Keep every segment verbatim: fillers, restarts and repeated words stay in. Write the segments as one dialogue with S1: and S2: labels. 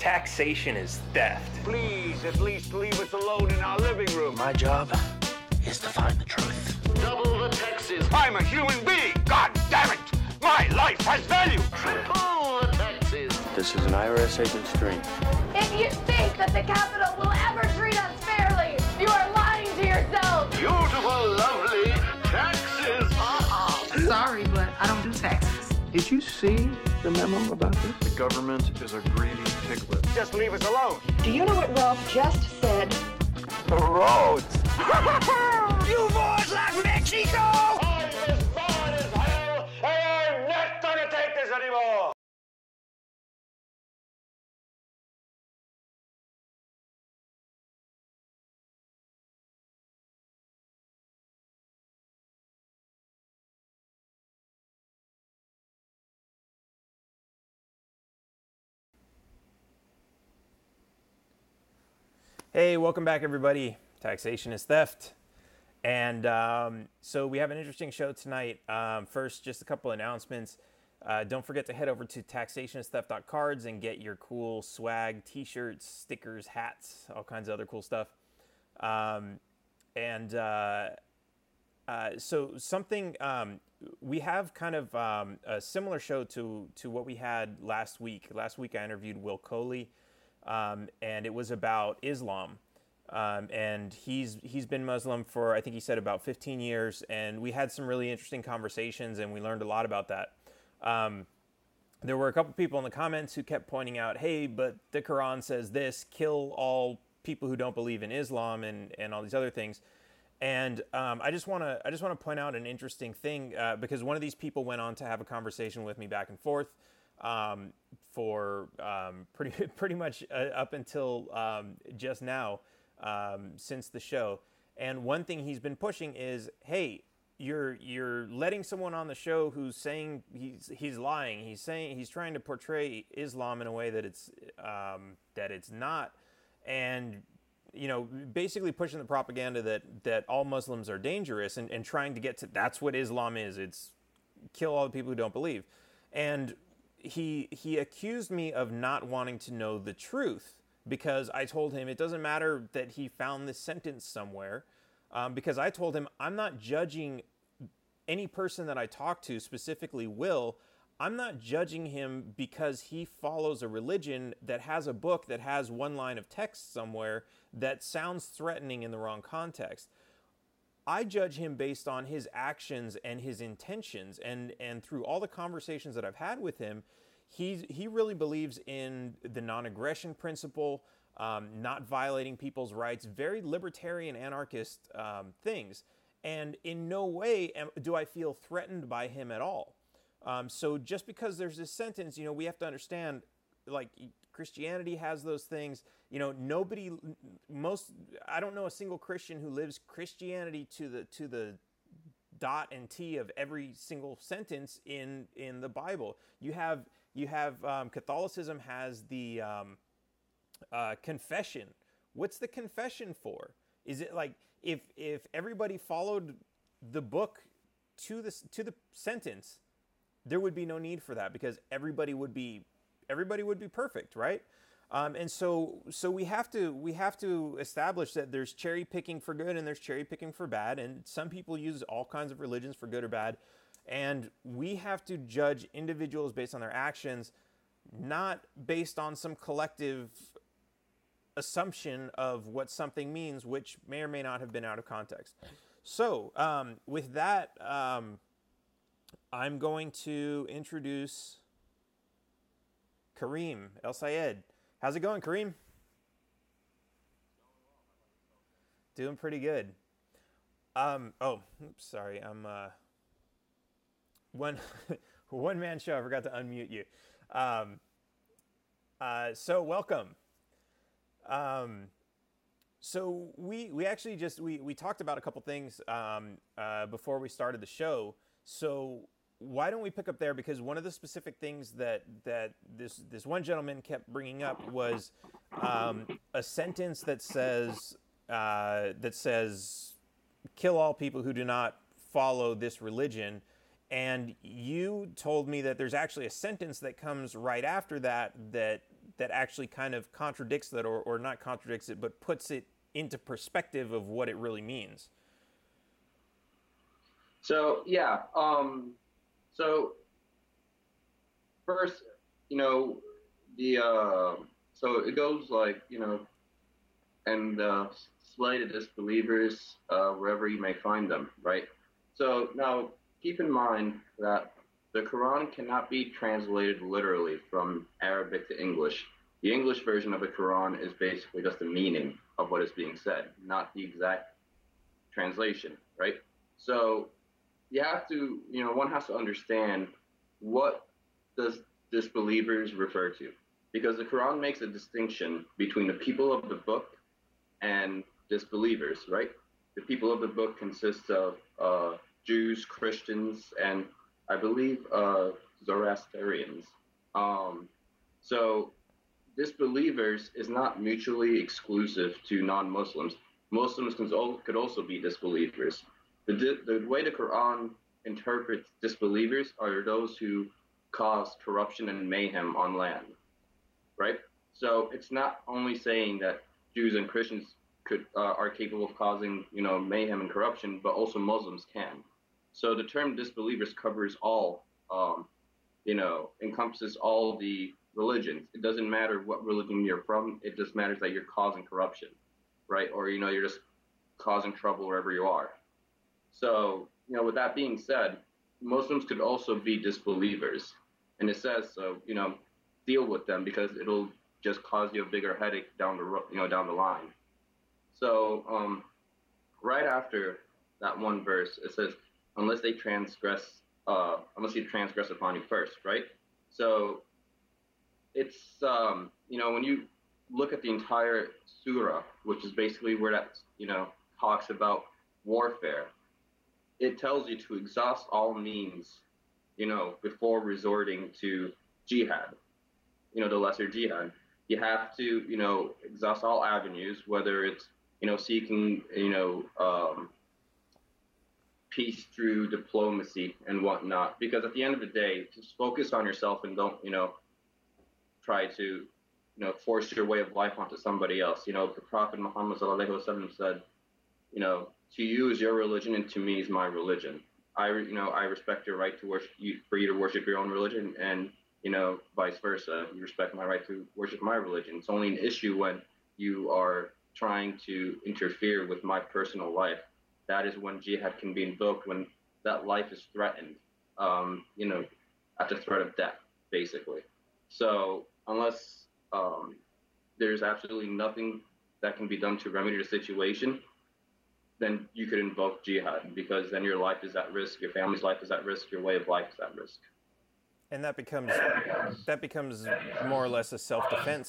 S1: Taxation is theft.
S2: Please, at least leave us alone in our living room.
S3: My job is to find the truth.
S2: Double the taxes. I'm a human being. God damn it. My life has value. Triple the taxes.
S3: This is an I R S agent's dream.
S4: If you think that the Capitol will ever treat us fairly, you are lying to yourself.
S2: Beautiful, lovely taxes. Uh-uh.
S5: Sorry, but I don't do taxes.
S3: Did you see the memo about this?
S6: The government is a greedy piglet.
S2: Just leave us alone.
S7: Do you know what Ralph just said?
S2: The roads.
S8: You boys like Mexico?
S2: I'm as bad as hell, and I'm not gonna take this anymore.
S1: Hey, welcome back, everybody. Taxation is theft. And um, so we have an interesting show tonight. Um, first, just a couple announcements. Uh, don't forget to head over to taxation is theft dot cards and get your cool swag, t-shirts, stickers, hats, all kinds of other cool stuff. Um, and uh, uh, so something, um, we have kind of um, a similar show to, to what we had last week. Last week I interviewed Will Coley. Um, and it was about Islam, um, and he's he's been Muslim for, I think he said, about fifteen years, and we had some really interesting conversations, and we learned a lot about that. Um, there were a couple people in the comments who kept pointing out, hey, but the Quran says this, kill all people who don't believe in Islam, and, and all these other things. And um, I just want to I just want to point out an interesting thing, uh, because one of these people went on to have a conversation with me back and forth. Um, for um, pretty pretty much uh, up until um, just now, um, since the show. And one thing he's been pushing is, hey, you're you're letting someone on the show who's saying he's he's lying. He's saying he's trying to portray Islam in a way that it's um, that it's not, and you know, basically pushing the propaganda that that all Muslims are dangerous, and, and trying to get to that's what Islam is. It's kill all the people who don't believe, and He he accused me of not wanting to know the truth, because I told him it doesn't matter that he found this sentence somewhere, um, because I told him I'm not judging any person that I talk to, specifically Will. I'm not judging him because he follows a religion that has a book that has one line of text somewhere that sounds threatening in the wrong context. I judge him based on his actions and his intentions, and, and through all the conversations that I've had with him, he he really believes in the non-aggression principle, um, not violating people's rights, very libertarian, anarchist um, things. And in no way am, do I feel threatened by him at all. Um, so just because there's this sentence, you know, we have to understand, like, Christianity has those things. You know, nobody, most, I don't know a single Christian who lives Christianity to the to the dot and T of every single sentence in in the Bible. You have you have um, Catholicism has the um, uh, confession. What's the confession for? Is it like if if everybody followed the book to the to the sentence, there would be no need for that, because everybody would be everybody would be perfect, right? Um, and so, so we have to we have to establish that there's cherry picking for good and there's cherry picking for bad, and some people use all kinds of religions for good or bad, and we have to judge individuals based on their actions, not based on some collective assumption of what something means, which may or may not have been out of context. So, um, with that, um, I'm going to introduce Kareem El Sayed. How's it going, Kareem? Doing pretty good. Um, oh, oops, sorry. I'm uh, one one man show. I forgot to unmute you. Um, uh, so welcome. Um, so we we actually just we we talked about a couple things um, uh, before we started the show. So why don't we pick up there? Because one of the specific things that that this this one gentleman kept bringing up was um, a sentence that says uh, that says kill all people who do not follow this religion. And you told me that there's actually a sentence that comes right after that that that actually kind of contradicts that, or, or not contradicts it, but puts it into perspective of what it really means?
S9: So yeah, um, so first, you know, the uh, so it goes like, you know, and uh, slay the disbelievers uh, wherever you may find them, right? So now keep in mind that the Quran cannot be translated literally from Arabic to English. The English version of the Quran is basically just the meaning of what is being said, not the exact translation, right? So you have to, you know, one has to understand what does disbelievers refer to, because the Quran makes a distinction between the people of the book and disbelievers, right? The people of the book consist of uh, Jews, Christians, and I believe uh, Zoroastrians. Um, so disbelievers is not mutually exclusive to non-Muslims. Muslims could also be disbelievers. The, the way the Quran interprets disbelievers are those who cause corruption and mayhem on land, right? So it's not only saying that Jews and Christians could uh, are capable of causing, you know, mayhem and corruption, but also Muslims can. So the term disbelievers covers all, um, you know, encompasses all the religions. It doesn't matter what religion you're from. It just matters that you're causing corruption, right? Or, you know, you're just causing trouble wherever you are. So, you know, with that being said, Muslims could also be disbelievers. And it says, so, you know, deal with them because it'll just cause you a bigger headache down the road, you know, down the line. So, um, right after that one verse, it says, unless they transgress, uh, unless you transgress upon you first, right? So it's, um, you know, when you look at the entire surah, which is basically where that, you know, talks about warfare, it tells you to exhaust all means, you know, before resorting to jihad, you know, the lesser jihad. You have to, you know, exhaust all avenues, whether it's, you know, seeking, you know, um, peace through diplomacy and whatnot. Because at the end of the day, just focus on yourself and don't, you know, try to, you know, force your way of life onto somebody else. You know, the Prophet Muhammad sallallahu alaihi wasallam said, you know, to you is your religion and to me is my religion. I, you know, I respect your right to worship you, for you to worship your own religion, and, you know, vice versa. You respect my right to worship my religion. It's only an issue when you are trying to interfere with my personal life. That is when jihad can be invoked, when that life is threatened, um, you know, at the threat of death, basically. So unless um, there's absolutely nothing that can be done to remedy the situation, then you could invoke jihad, because then your life is at risk, your family's life is at risk, your way of life is at risk.
S1: And that becomes that becomes more or less a self-defense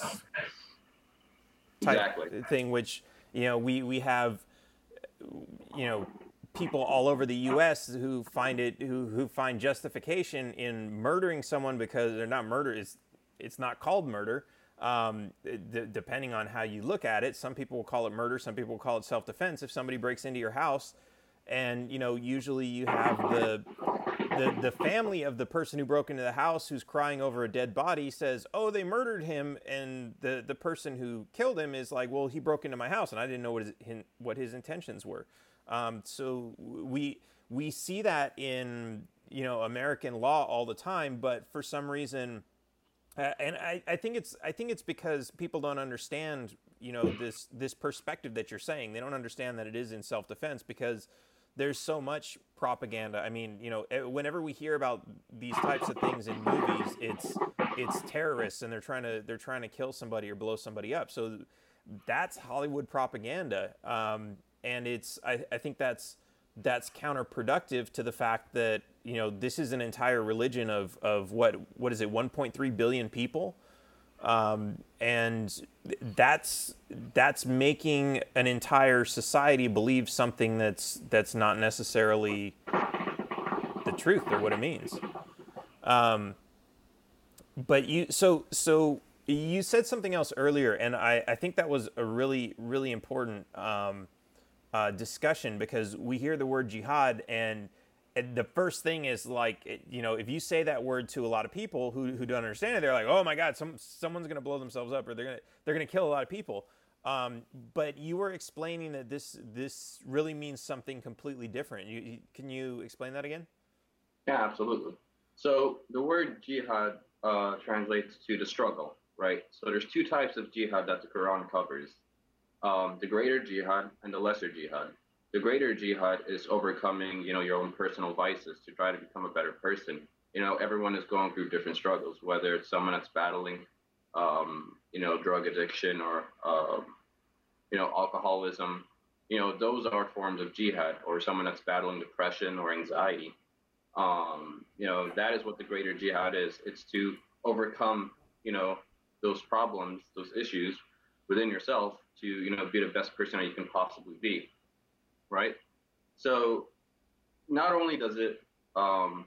S1: type
S9: exactly.
S1: thing, which, you know, we, we have, you know, people all over the U S who find it, who, who find justification in murdering someone because they're not murder. It's, it's not called murder. Um, d- depending on how you look at it, some people will call it murder. Some people will call it self-defense. If somebody breaks into your house and, you know, usually you have the, the, the family of the person who broke into the house who's crying over a dead body says, oh, they murdered him. And the, the person who killed him is like, well, he broke into my house and I didn't know what his, what his intentions were. Um, so we, we see that in, you know, American law all the time, but for some reason, Uh, and I, I think it's I think it's because people don't understand, you know, this this perspective that you're saying. They don't understand that it is in self-defense, because there's so much propaganda. I mean, you know, whenever we hear about these types of things in movies, it's it's terrorists and they're trying to they're trying to kill somebody or blow somebody up. So that's Hollywood propaganda, um, and it's I, I think that's that's counterproductive to the fact that, you know, this is an entire religion of, of what, what is it, one point three billion people? Um, and that's, that's making an entire society believe something that's, that's not necessarily the truth or what it means. Um, but you, so, so you said something else earlier, and I, I think that was a really, really important, um, Uh, discussion, because we hear the word jihad and the first thing is like, you know, if you say that word to a lot of people who, who don't understand it, they're like, oh my God, some someone's going to blow themselves up, or they're going to they're going to kill a lot of people. Um, but you were explaining that this this really means something completely different. You, you can you explain that again?
S9: Yeah, absolutely. So the word jihad uh, translates to the struggle, right? So there's two types of jihad that the Quran covers: um, the greater jihad and the lesser jihad. The greater jihad is overcoming, you know, your own personal vices to try to become a better person. You know, everyone is going through different struggles, whether it's someone that's battling, um, you know, drug addiction or, um, you know, alcoholism. You know, those are forms of jihad, or someone that's battling depression or anxiety. Um, you know, that is what the greater jihad is. It's to overcome, you know, those problems, those issues within yourself to, you know, be the best person that you can possibly be. Right? So not only does it um,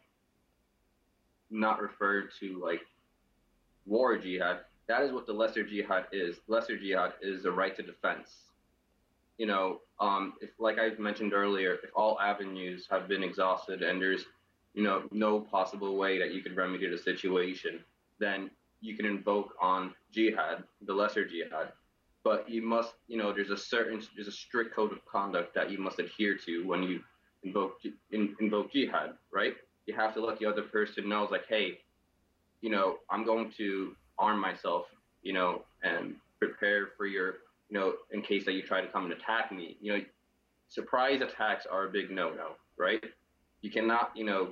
S9: not refer to like war jihad, that is what the lesser jihad is. Lesser jihad is the right to defense. You know, um, if like I mentioned earlier, if all avenues have been exhausted and there's, you know, no possible way that you can remedy the situation, then you can invoke on jihad, the lesser jihad. But you must, you know, there's a certain, there's a strict code of conduct that you must adhere to when you invoke in, invoke jihad, right? You have to let the other person know, like, hey, you know, I'm going to arm myself, you know, and prepare for your, you know, in case that you try to come and attack me. You know, surprise attacks are a big no-no, right? You cannot, you know,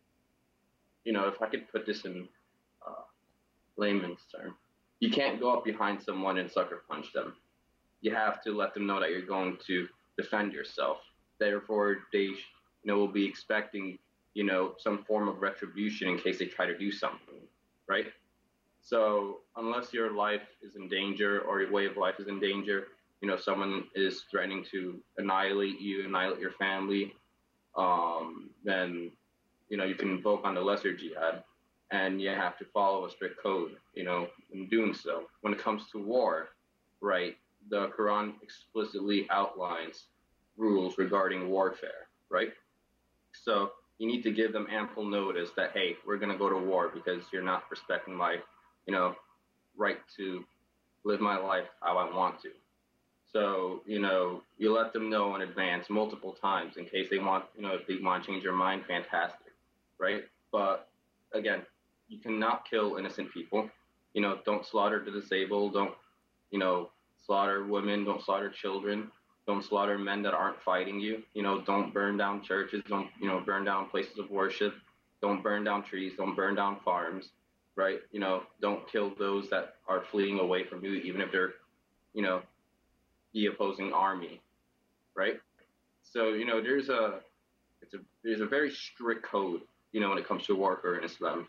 S9: you know, if I could put this in uh, layman's term. You can't go up behind someone and sucker punch them. You have to let them know that you're going to defend yourself. Therefore, they, you know, will be expecting, you know, some form of retribution in case they try to do something, right? So unless your life is in danger or your way of life is in danger, you know, someone is threatening to annihilate you, annihilate your family, um, then, you know, you can invoke on the lesser jihad. And you have to follow a strict code, you know, in doing so. When it comes to war, right, the Quran explicitly outlines rules regarding warfare, right? So you need to give them ample notice that, hey, we're going to go to war because you're not respecting my, you know, right to live my life how I want to. So, you know, you let them know in advance multiple times in case they want, you know, if they want to change their mind, fantastic, right? But again, you cannot kill innocent people. You know, don't slaughter the disabled. Don't, you know, slaughter women. Don't slaughter children. Don't slaughter men that aren't fighting you. You know, don't burn down churches. Don't, you know, burn down places of worship. Don't burn down trees. Don't burn down farms, right? You know, don't kill those that are fleeing away from you, even if they're, you know, the opposing army, right? So, you know, there's a, it's a, there's a very strict code, you know, when it comes to warfare in Islam.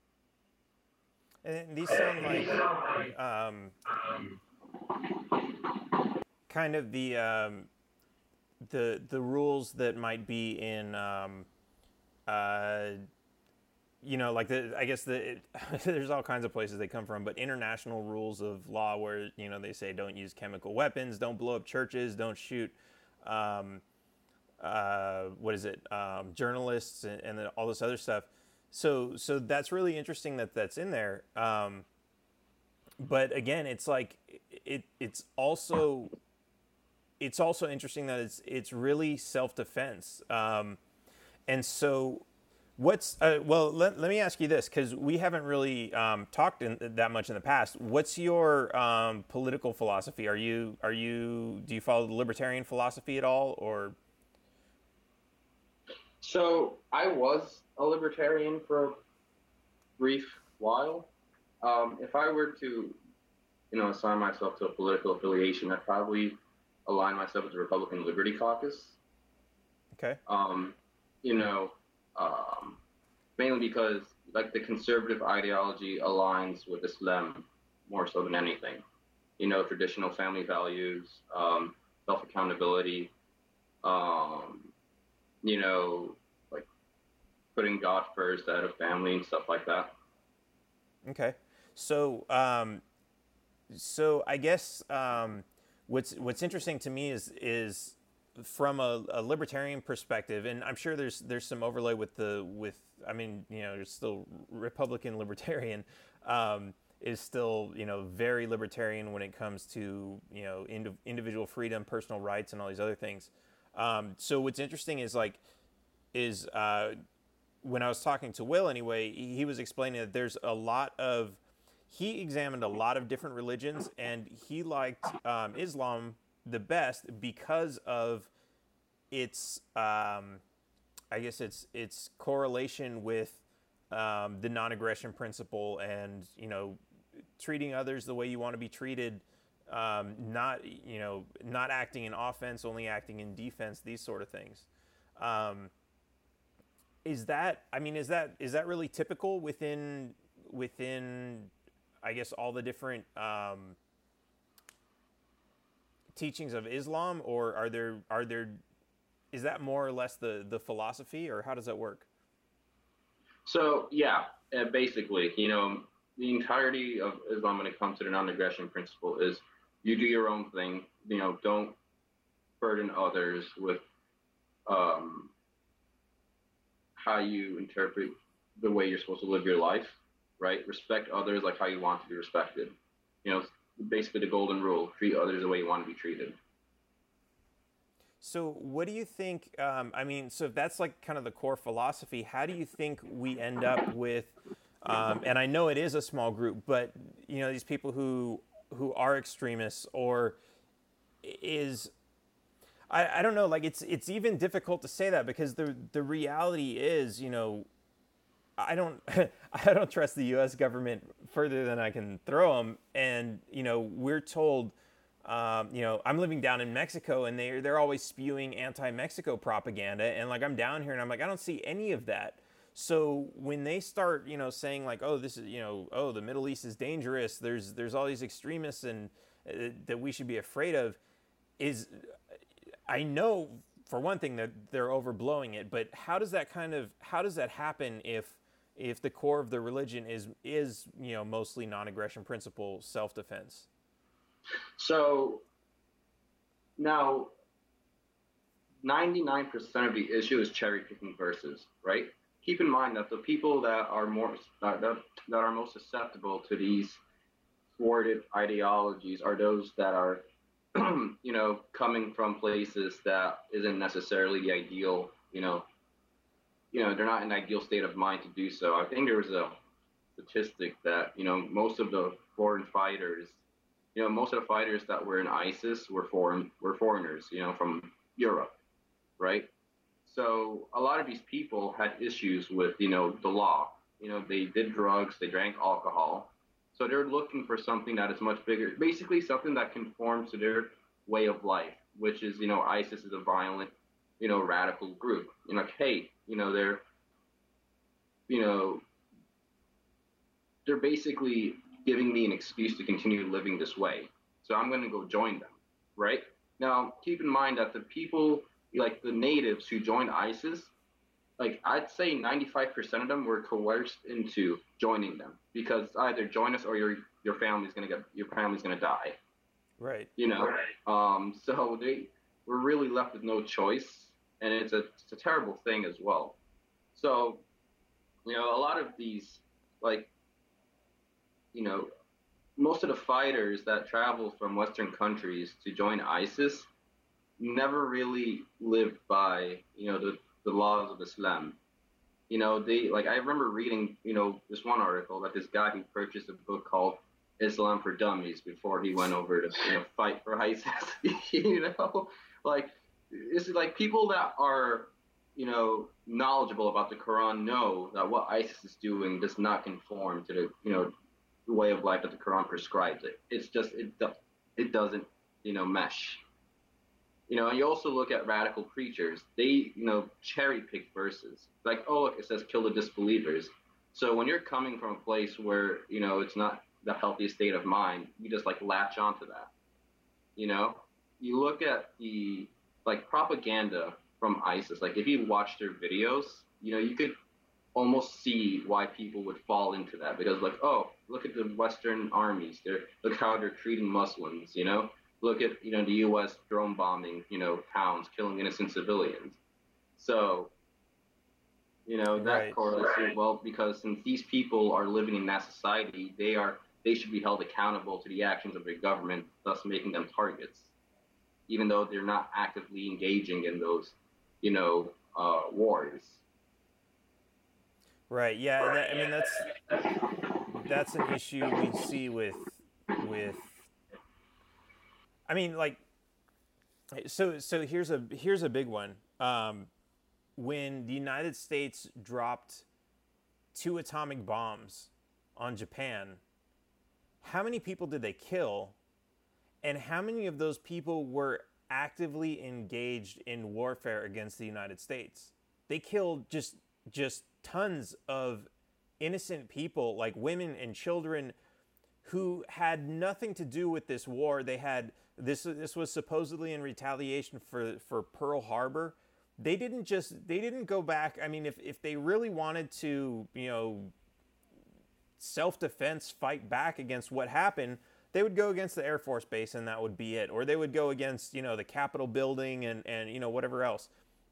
S1: And these sound like um, kind of the um, the the rules that might be in um, uh, you know, like the I guess the it, there's all kinds of places they come from, but international rules of law where, you know, they say don't use chemical weapons, don't blow up churches, don't shoot um, uh, what is it um, journalists and, and then all this other stuff. So, so that's really interesting that that's in there. Um, but again, it's like it. It's also, it's also interesting that it's it's really self-defense. Um, and so, what's uh, well? Let, let me ask you this, because we haven't really um, talked in, that much in the past. What's your um, political philosophy? Are you are you do you follow the libertarian philosophy at all, or?
S9: So I was a libertarian for a brief while. Um, if I were to, you know, assign myself to a political affiliation, I'd probably align myself with the Republican Liberty Caucus.
S1: Okay.
S9: Um, you know, um, mainly because like the conservative ideology aligns with Islam more so than anything. You know, traditional family values, um, self-accountability, um, you know, like putting God first out of family and stuff like that.
S1: Okay. So, um, so I guess um, what's what's interesting to me is is from a, a libertarian perspective, and I'm sure there's there's some overlay with the with I mean, you know, there's still Republican libertarian um, is still, you know, very libertarian when it comes to, you know, ind- individual freedom, personal rights, and all these other things. Um, so what's interesting is like is uh, when I was talking to Will anyway, he was explaining that there's a lot of he examined a lot of different religions, and he liked um, Islam the best because of its, um, I guess its its correlation with um, the non-aggression principle, and you know, treating others the way you want to be treated, um, not you know, not acting in offense, only acting in defense, these sort of things. Um, is that? I mean, is that is that really typical within within? I guess all the different um, teachings of Islam, or are there are there is that more or less the the philosophy, or how does that work?
S9: So yeah, uh, basically, you know, the entirety of Islam when it comes to the non-aggression principle is you do your own thing. You know, don't burden others with um, how you interpret the way you're supposed to live your life. Right? Respect others like how you want to be respected. You know, basically the golden rule: treat others the way you want to be treated.
S1: So, what do you think? Um, I mean, so if that's like kind of the core philosophy, how do you think we end up with? Um, and I know it is a small group, but you know, these people who who are extremists, or is I, I don't know. Like it's it's even difficult to say that, because the the reality is, you know. I don't, I don't trust the U S government further than I can throw them. And, you know, we're told, um, you know, I'm living down in Mexico, and they're, they're always spewing anti-Mexico propaganda. And like, I'm down here and I'm like, I don't see any of that. So when they start, you know, saying like, oh, this is, you know, oh, the Middle East is dangerous. There's, there's all these extremists and uh, that we should be afraid of, is, I know for one thing that they're overblowing it, but how does that kind of, how does that happen if, if the core of the religion is, is, you know, mostly non-aggression principle, self-defense?
S9: So now ninety-nine percent of the issue is cherry picking verses, right? Keep in mind that the people that are more, that, that, that are most susceptible to these thwarted ideologies are those that are, you know, coming from places that isn't necessarily the ideal, you know, you know, they're not in an ideal state of mind to do so. I think there was a statistic that, you know, most of the foreign fighters, you know, most of the fighters that were in ISIS were foreign, were foreigners, you know, from Europe, right? So a lot of these people had issues with, you know, the law. You know, they did drugs, they drank alcohol. So they're looking for something that is much bigger, basically something that conforms to their way of life, which is, you know, ISIS is a violent, you know, radical group. You know, like, hey, you know, they're, you know, they're basically giving me an excuse to continue living this way. So I'm going to go join them, right? Now, keep in mind that the people, like the natives who joined ISIS, like I'd say ninety-five percent of them were coerced into joining them, because either join us or your your family's going to get, your family's going to die.
S1: Right.
S9: You know, um, so they were really left with no choice. And it's a, it's a terrible thing as well. So, you know, a lot of these, like, you know, most of the fighters that travel from Western countries to join ISIS never really lived by, you know, the, the laws of Islam. You know, they, like, I remember reading, you know, this one article that this guy who purchased a book called Islam for Dummies before he went over to, you know, fight for ISIS. You know, like, it's like people that are, you know, knowledgeable about the Quran know that what ISIS is doing does not conform to the, you know, the way of life that the Quran prescribes it. It's just, it, it doesn't, you know, mesh. You know, and you also look at radical preachers. They, you know, cherry pick verses. Like, oh, look, it says kill the disbelievers. So when you're coming from a place where, you know, it's not the healthiest state of mind, you just, like, latch onto that. You know? You look at the, like, propaganda from ISIS. Like, if you watch their videos, you know, you could almost see why people would fall into that. Because, like, oh, look at the Western armies. They're, look how they're treating Muslims, you know? Look at, you know, the U S drone bombing, you know, towns, killing innocent civilians. So, you know, that
S1: Right.
S9: correlates to, well, because since these people are living in that society, they are they should be held accountable to the actions of their government, thus making them targets, even though they're not actively engaging in those, you know, uh, wars.
S1: Right. Yeah. That, I mean, that's that's an issue we see with with. I mean, like, so so here's a here's a big one. Um, when the United States dropped two atomic bombs on Japan, how many people did they kill, and how many of those people were actively engaged in warfare against the United States? They killed just just tons of innocent people, like women and children, who had nothing to do with this war. They had this this was supposedly in retaliation for for Pearl Harbor. They didn't just they didn't go back. I mean, if if they really wanted to, you know, self-defense, fight back against what happened, they would go against the Air Force Base and that would be it. Or they would go against, you know, the Capitol building and and you know, whatever else.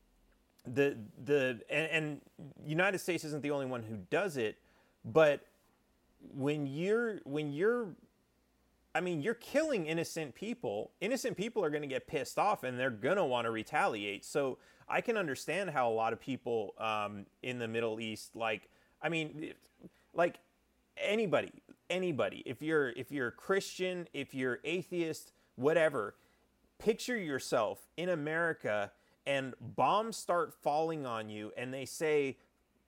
S1: The the and, and United States isn't the only one who does it, but when you're when you're I mean, you're killing innocent people. Innocent people are going to get pissed off and they're going to want to retaliate. So I can understand how a lot of people um, in the Middle East, like, I mean, like anybody, anybody, if you're if you're Christian, if you're atheist, whatever, picture yourself in America and bombs start falling on you and they say,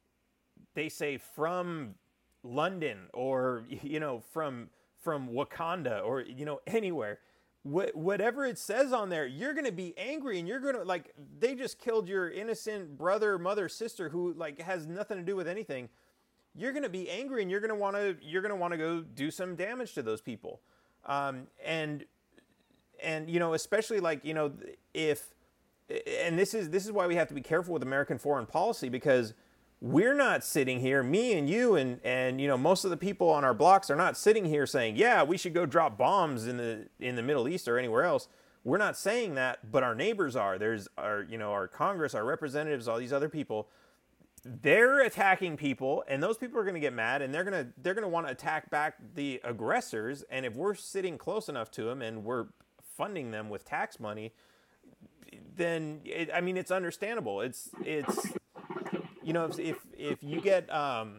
S1: they say from London or, you know, from from Wakanda or, you know, anywhere, Wh- whatever it says on there, you're going to be angry and you're going to, like, they just killed your innocent brother, mother, sister who, like, has nothing to do with anything. You're going to be angry and you're going to want to, you're going to want to go do some damage to those people. Um, and, and, you know, especially like, you know, if, and this is, this is why we have to be careful with American foreign policy, because we're not sitting here, me and you and, and, you know, most of the people on our blocks are not sitting here saying, yeah, we should go drop bombs in the, in the Middle East or anywhere else. We're not saying that, but our neighbors are. There's our, you know, our Congress, our representatives, all these other people. They're attacking people, and those people are going to get mad, and they're going to they're going to want to attack back the aggressors. And if we're sitting close enough to them and we're funding them with tax money, then it, I mean, it's understandable. It's it's you know, if if, if you get um,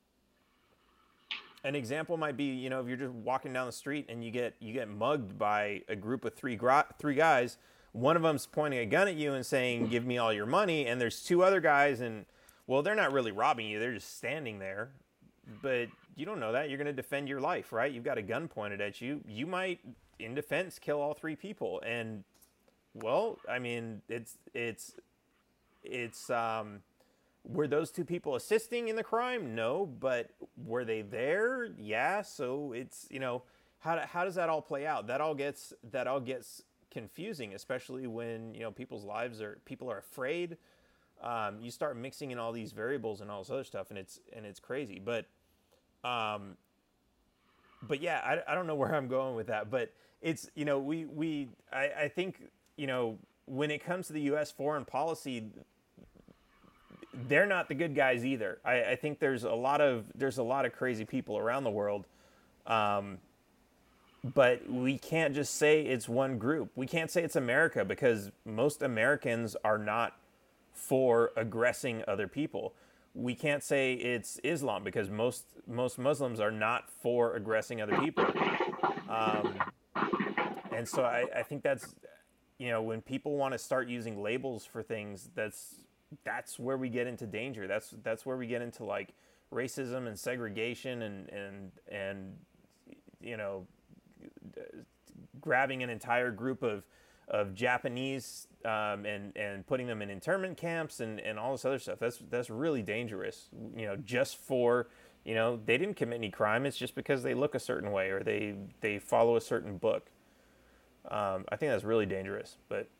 S1: an example might be, you know, if you're just walking down the street and you get you get mugged by a group of three gro- three guys, one of them's pointing a gun at you and saying, "Give me all your money," and there's two other guys and well, they're not really robbing you. They're just standing there. But you don't know that. You're going to defend your life, right? You've got a gun pointed at you. You might, in defense, kill all three people. And, well, I mean, it's, it's, it's, um, were those two people assisting in the crime? No. But were they there? Yeah. So it's, you know, how, how does that all play out? That all gets, that all gets confusing, especially when, you know, people's lives are, people are afraid. Um, you start mixing in all these variables and all this other stuff, and it's and it's crazy. But, um, but yeah, I, I don't know where I'm going with that. But it's, you know, we we I, I think, you know, when it comes to the U S foreign policy, they're not the good guys either. I, I think there's a lot of there's a lot of crazy people around the world, um, but we can't just say it's one group. We can't say it's America because most Americans are not for aggressing other people. We can't say it's Islam because most most Muslims are not for aggressing other people. Um, and so I, I think that's, you know, when people want to start using labels for things, that's that's where we get into danger. That's that's where we get into like racism and segregation and and and you know, grabbing an entire group of of Japanese um, and and putting them in internment camps and, and all this other stuff. That's that's really dangerous. You know, just for, you know, they didn't commit any crime. It's just because they look a certain way or they they follow a certain book. Um, I think that's really dangerous. But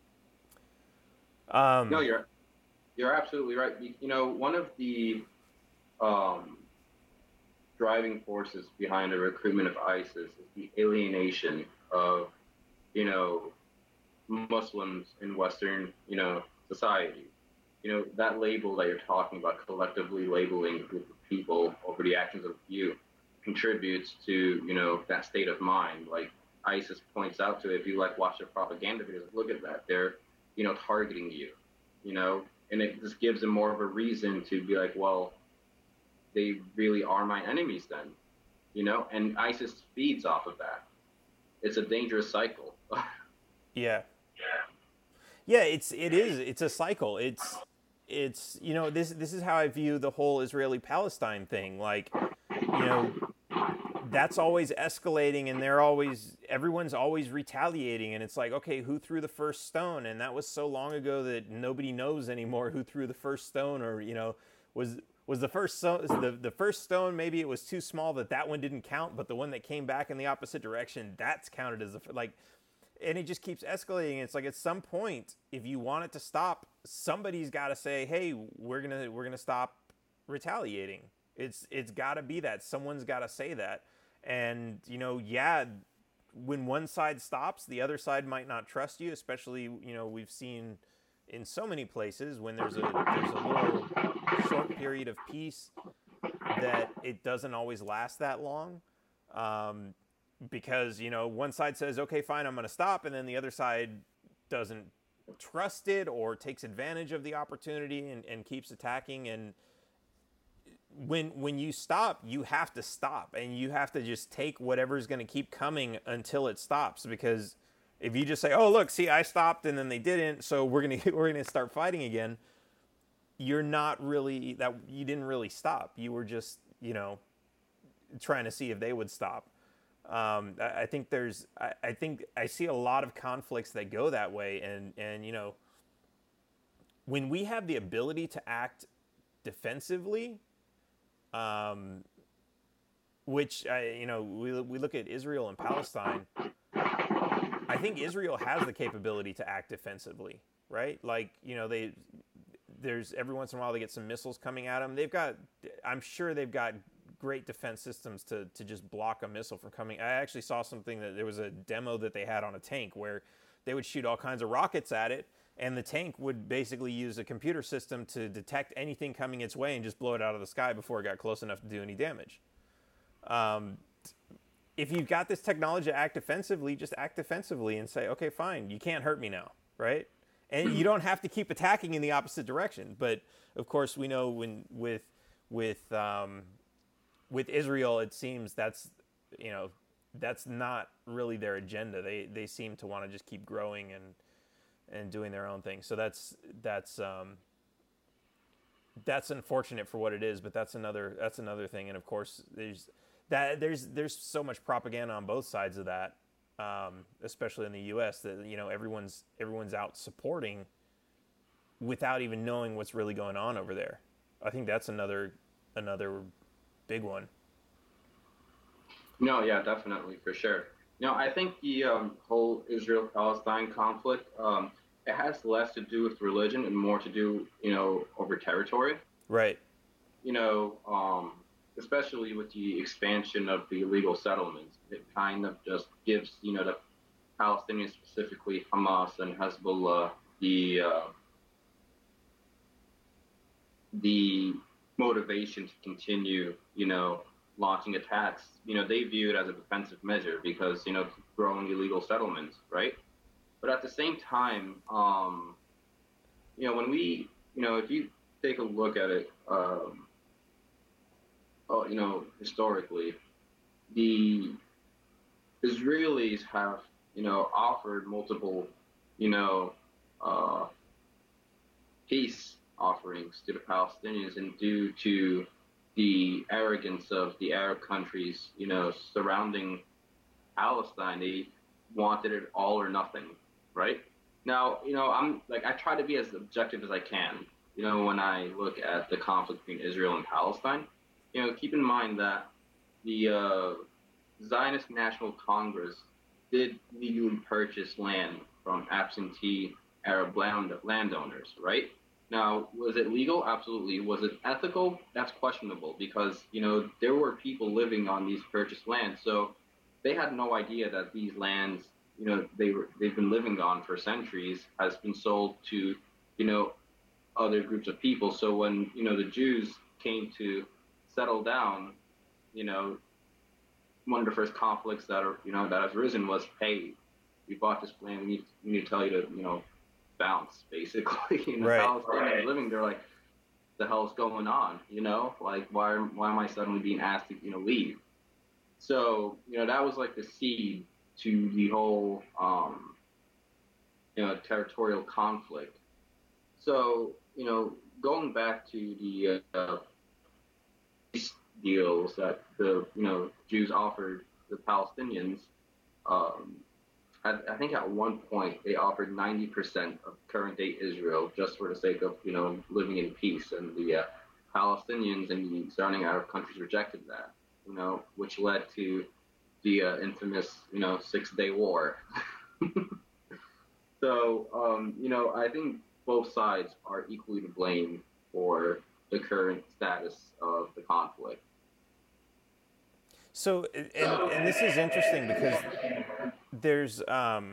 S1: um,
S9: no, you're you're absolutely right. You know, one of the um, driving forces behind the recruitment of ISIS is the alienation of you know, Muslims in Western, you know, society. You know, that label that you're talking about, collectively labeling a group of people over the actions of a few, contributes to, you know, that state of mind. Like ISIS points out to it, if you like watch their propaganda videos, look at that. They're, you know, targeting you, you know, and it just gives them more of a reason to be like, well, they really are my enemies then, you know, and ISIS feeds off of that. It's a dangerous cycle.
S1: Yeah. Yeah, it's it is it's a cycle. It's it's you know this this is how I view the whole Israeli-Palestine thing. Like, you know, that's always escalating, and they're always everyone's always retaliating, and it's like, okay, who threw the first stone? And that was so long ago that nobody knows anymore who threw the first stone, or you know, was was the first so, the the first stone, maybe it was too small that that one didn't count, but the one that came back in the opposite direction, that's counted as a like. And it just keeps escalating. It's like at some point, if you want it to stop, somebody's got to say, "Hey, we're gonna we're gonna stop retaliating." It's it's got to be that someone's got to say that. And you know, yeah, when one side stops, the other side might not trust you. Especially, you know, we've seen in so many places when there's a there's a little short period of peace that it doesn't always last that long. Um, Because, you know, one side says, okay, fine, I'm going to stop. And then the other side doesn't trust it or takes advantage of the opportunity and, and keeps attacking. And when when you stop, you have to stop. And you have to just take whatever's going to keep coming until it stops. Because if you just say, oh, look, see, I stopped and then they didn't, so we're going to we're going to start fighting again, you're not really, that you didn't really stop. You were just, you know, trying to see if they would stop. Um, I, I think there's, I, I think I see a lot of conflicts that go that way. And, and, you know, when we have the ability to act defensively, um, which, I, you know, we, we look at Israel and Palestine, I think Israel has the capability to act defensively, right? Like, you know, they, there's every once in a while they get some missiles coming at them. They've got, I'm sure they've got great defense systems to to just block a missile from coming. I actually saw something that there was a demo that they had on a tank where they would shoot all kinds of rockets at it, and the tank would basically use a computer system to detect anything coming its way and just blow it out of the sky before it got close enough to do any damage. Um, if you've got this technology to act defensively, just act defensively and say, okay, fine, you can't hurt me now, right? And you don't have to keep attacking in the opposite direction. But of course, we know when with with um, with Israel, it seems that's, you know, that's not really their agenda. They they seem to want to just keep growing and and doing their own thing. So that's that's um, that's unfortunate for what it is. But that's another that's another thing. And of course, there's that there's there's so much propaganda on both sides of that, um, especially in the U S that, you know, everyone's everyone's out supporting without even knowing what's really going on over there. I think that's another another. big one.
S9: No, yeah, definitely, for sure. You know, I think the um, whole Israel-Palestine conflict, um, it has less to do with religion and more to do, you know, over territory.
S1: Right.
S9: You know, um, especially with the expansion of the illegal settlements, it kind of just gives, you know, the Palestinians, specifically Hamas and Hezbollah, the uh, the motivation to continue, you know, launching attacks. You know, they view it as a defensive measure because, you know, growing illegal settlements, right? But at the same time, um, you know, when we, you know, if you take a look at it, um, oh, you know, historically, the Israelis have, you know, offered multiple, you know, uh, peace offerings to the Palestinians, and due to the arrogance of the Arab countries, you know, surrounding Palestine, they wanted it all or nothing, right? Now, you know, I'm like, I try to be as objective as I can, you know, when I look at the conflict between Israel and Palestine. You know, keep in mind that the uh, Zionist National Congress did legally purchase land from absentee Arab land landowners, right? Now, was it legal? Absolutely. Was it ethical? That's questionable because, you know, there were people living on these purchased lands. So they had no idea that these lands you know, they were they've been living on for centuries has been sold to, you know, other groups of people. So when, you know, the Jews came to settle down, you know, one of the first conflicts that are, you know, that has arisen was, hey, we bought this land, we need, we need to tell you to, you know, bounce, basically. You know,
S1: right.
S9: Palestinians right. living there, like, the hell's going on, you know? Like, why, why am I suddenly being asked to, you know, leave? So, you know, that was like the seed to the whole, um, you know, territorial conflict. So, you know, going back to the uh, deals that the, you know, Jews offered the Palestinians, um, I, I think at one point they offered ninety percent of current-day Israel just for the sake of, you know, living in peace. And the uh, Palestinians and the surrounding Arab countries rejected that, you know, which led to the uh, infamous, you know, Six-Day War. So, um, you know, I think both sides are equally to blame for the current status of the conflict.
S1: So, and, and this is interesting because there's um,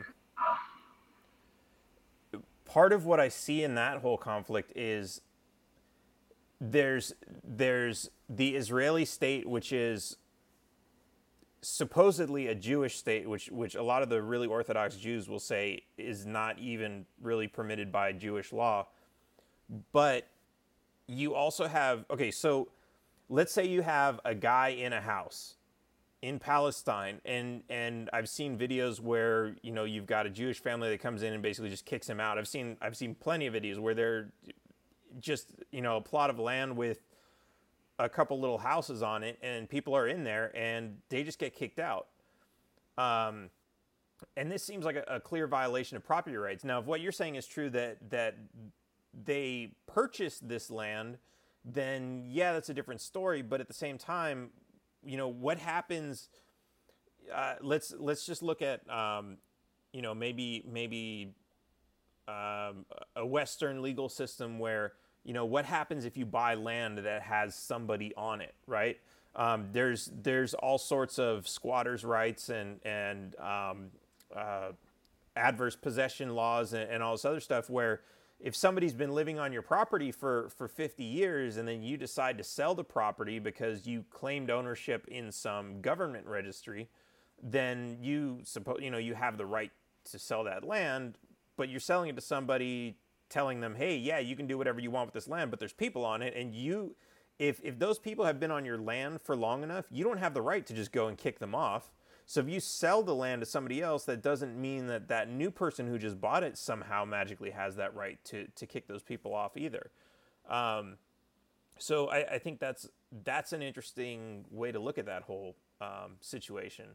S1: part of what I see in that whole conflict is there's there's the Israeli state, which is supposedly a Jewish state, which which a lot of the really Orthodox Jews will say is not even really permitted by Jewish law. But you also have, okay, so let's say you have a guy in a house in Palestine, and and I've seen videos where, you know, you've got a Jewish family that comes in and basically just kicks him out. I've seen I've seen plenty of videos where they're just, you know, a plot of land with a couple little houses on it, and people are in there and they just get kicked out. Um, and this seems like a, a clear violation of property rights. Now, if what you're saying is true, that that they purchased this land, then yeah, that's a different story. But at the same time, you know, what happens? Uh, let's let's just look at, um, you know, maybe maybe um, a Western legal system where, you know, what happens if you buy land that has somebody on it, right? Um, there's there's all sorts of squatters' rights and and um, uh, adverse possession laws and, and all this other stuff where if somebody's been living on your property for, for fifty years and then you decide to sell the property because you claimed ownership in some government registry, then you suppose, you know, you have the right to sell that land, but you're selling it to somebody telling them, hey, yeah, you can do whatever you want with this land, but there's people on it. And you, if, if those people have been on your land for long enough, you don't have the right to just go and kick them off. So if you sell the land to somebody else, that doesn't mean that that new person who just bought it somehow magically has that right to, to kick those people off either. Um, so I, I think that's that's an interesting way to look at that whole um, situation.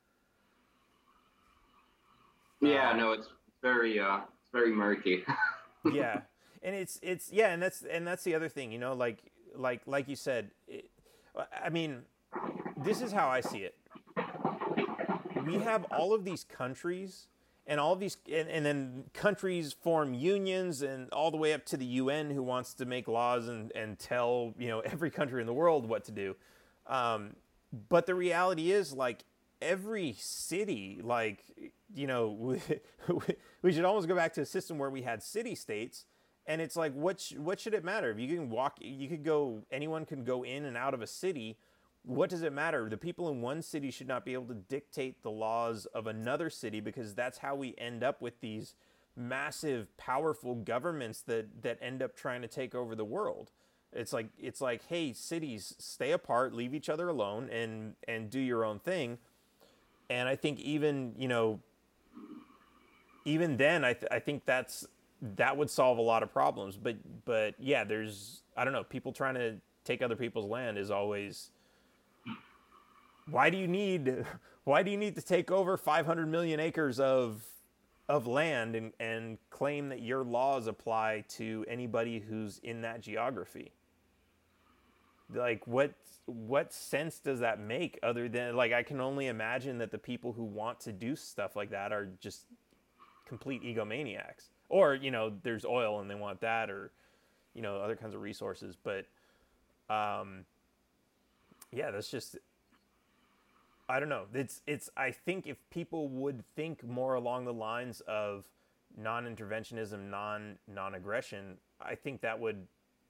S9: Yeah,
S1: um,
S9: no, it's very uh, it's very murky.
S1: Yeah, and it's it's yeah, and that's and that's the other thing, you know, like like like you said. It, I mean, this is how I see it. We have all of these countries and all of these, and, and then countries form unions and all the way up to the U N who wants to make laws and, and tell, you know, every country in the world what to do. Um, but the reality is, like, every city, like, you know, we, we should almost go back to a system where we had city states. And it's like, what, sh- what should it matter? If you can walk, you could go, anyone can go in and out of a city. What does it matter? The people in one city should not be able to dictate the laws of another city, because that's how we end up with these massive, powerful governments that, that end up trying to take over the world. It's like, it's like, hey, cities, stay apart, leave each other alone, and, and do your own thing. And I think even, you know, even then, I, th- I think that's, that would solve a lot of problems. But, but yeah, there's, I don't know, people trying to take other people's land is always... Why do you need why do you need to take over five hundred million acres of of land and, and claim that your laws apply to anybody who's in that geography? Like, what what sense does that make, other than, like, I can only imagine that the people who want to do stuff like that are just complete egomaniacs. Or, you know, there's oil and they want that, or, you know, other kinds of resources. But um, yeah, that's just... I don't know. It's it's. I think if people would think more along the lines of non-interventionism, non non-aggression, I think that would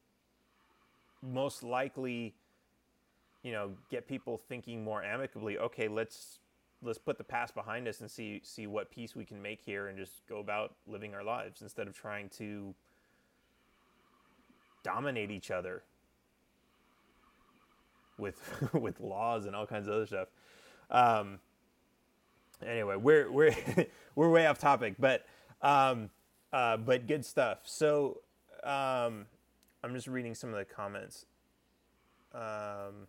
S1: most likely, you know, get people thinking more amicably. Okay, let's let's put the past behind us and see see what peace we can make here, and just go about living our lives instead of trying to dominate each other with with laws and all kinds of other stuff. Um, anyway, we're we're we're way off topic, but um, uh, but good stuff. So um, I'm just reading some of the comments. Um,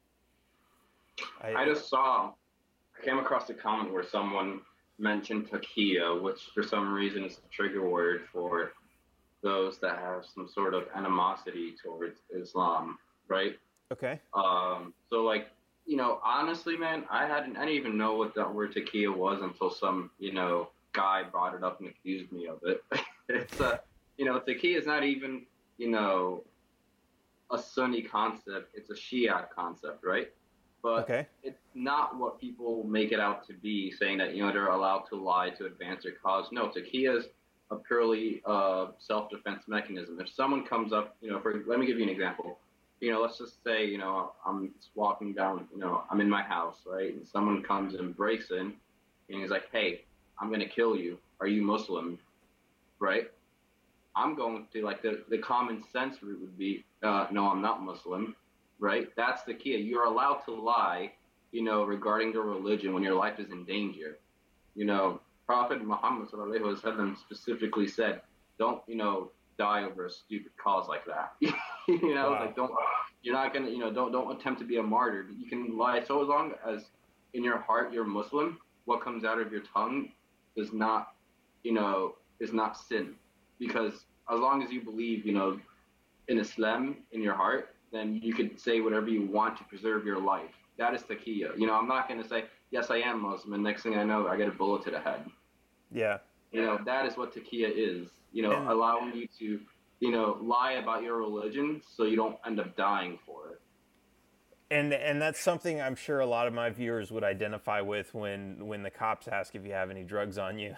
S9: I, I just saw, I came across a comment where someone mentioned taqiyya, which for some reason is the trigger word for those that have some sort of animosity towards Islam, right?
S1: Okay.
S9: Um, so like, you know, honestly, man, I hadn't, I didn't even know what that word taqiyya was until some, you know, guy brought it up and accused me of it. It's a, you know, taqiyya is not even, you know, a Sunni concept. It's a Shia concept, right? But
S1: okay.
S9: It's not what people make it out to be, saying that, you know, they're allowed to lie to advance their cause. No, taqiyya is a purely uh, self-defense mechanism. If someone comes up, you know, for, let me give you an example. You know, let's just say, you know, I'm just walking down, you know, I'm in my house, right? And someone comes and breaks in, and he's like, hey, I'm going to kill you. Are you Muslim? Right? I'm going to, like, the, the common sense route would be, uh, no, I'm not Muslim, right? That's the key. You're allowed to lie, you know, regarding your religion when your life is in danger. You know, Prophet Muhammad sallallahu alaihi wasallam specifically said, don't, you know, die over a stupid cause like that. you know,
S1: wow.
S9: like don't, you're not gonna, you know, don't don't attempt to be a martyr. You can lie so as long as in your heart you're Muslim. What comes out of your tongue is not, you know, is not sin, because as long as you believe, you know, in Islam in your heart, then you can say whatever you want to preserve your life. That is taqiyya. You know, I'm not gonna say yes, I am Muslim, and next thing I know, I get a bullet to the head.
S1: Yeah.
S9: You know, that is what taqiyya is. You know, and allowing you to, you know, lie about your religion so you don't end up dying for it.
S1: And and that's something I'm sure a lot of my viewers would identify with when when the cops ask if you have any drugs on you,